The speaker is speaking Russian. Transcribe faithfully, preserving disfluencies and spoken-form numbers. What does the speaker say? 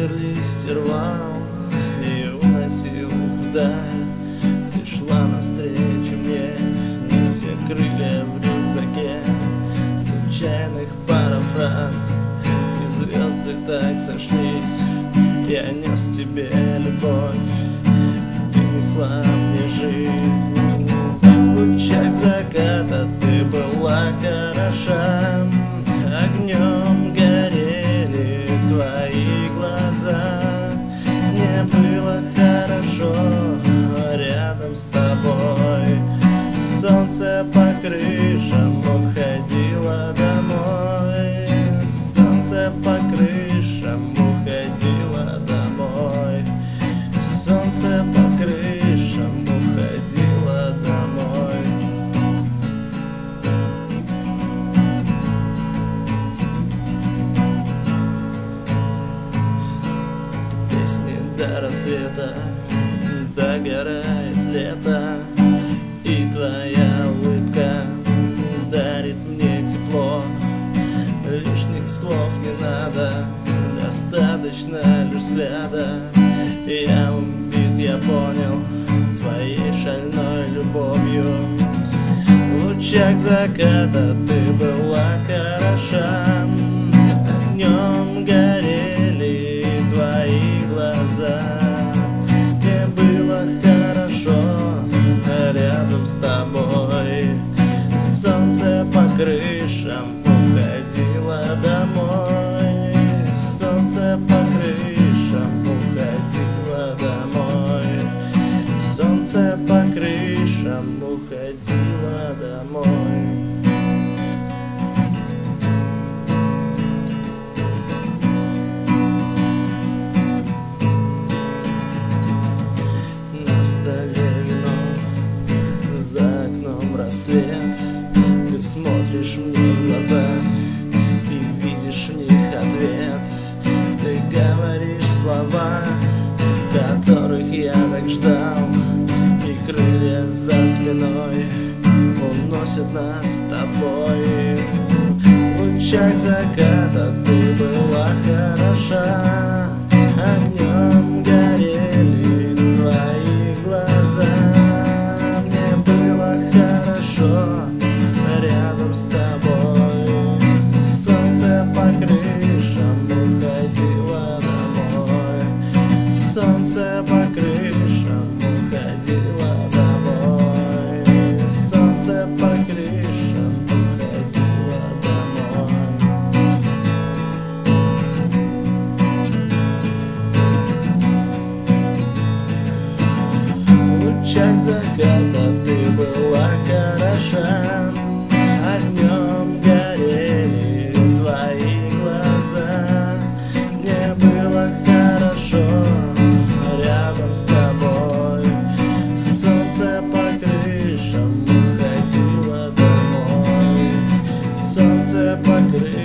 Ветер листья рвал и уносил вдаль. Ты шла навстречу мне, неся крылья в рюкзаке. Случайных пара фраз, и звезды так сошлись. Я нес тебе любовь, ты несла мне жизнь. В лучах заката ты была хороша, огнем горели твои глаза. Мне было хорошо рядом с тобой. Солнце по крышам уходило домой. Солнце по крышам уходило домой. Солнце по крышам уходило домой. Песни до рассвета, догорает лето, и твоя улыбка дарит мне тепло. Лишних слов не надо, достаточно лишь взгляда. Я убит, я понял, твоей шальной любовью. В лучах заката ты была хороша, огнем горели твои глаза. Мне было хорошо рядом с тобой. Солнце по крышам уходило домой. Солнце по крышам уходило домой. Солнце по крышам уходило домой. На столе вино, за окном рассвет. Ты смотришь мне в глаза и видишь в них ответ. Ты говоришь слова, которых я так ждал, и крылья за спиной уносят нас с тобой. В лучах заката ты была хороша, огнем горели твои глаза. Мне было хорошо рядом с тобой. Солнце по крышам уходило домой. Солнце по крышам уходило домой. Солнце по крышам уходило домой. В лучах заката ты была хороша, огнем горели твои глаза. Мне было хорошо рядом с тобой. Солнце по крышам уходило домой. Солнце по крышам